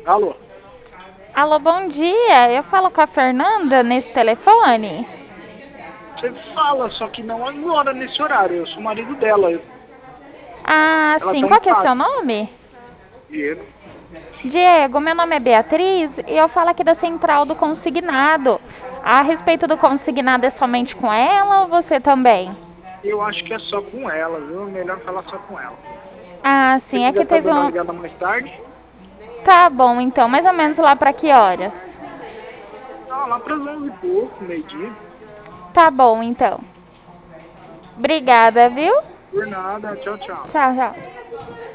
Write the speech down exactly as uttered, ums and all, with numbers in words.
Alô? Alô, bom dia. Eu falo com a Fernanda nesse telefone? Você fala, só que não agora nesse horário. Eu sou o marido dela. eu- Ah, Ela sim. tá em Qual que é seu casa. nome? Diego. Diego, meu nome é Beatriz e eu falo aqui da Central do Consignado. A respeito do consignado é somente com ela ou você também? Eu acho que é só com ela, viu? Melhor falar só com ela. Ah, Se sim. É que quiser fazer teve uma um. ligada mais tarde, Tá bom, então. Mais ou menos lá para que horas? tá lá para as onze e pouco, meio-dia. Tá bom, então. Obrigada, viu? Por nada. Tchau, tchau. Tchau, tchau.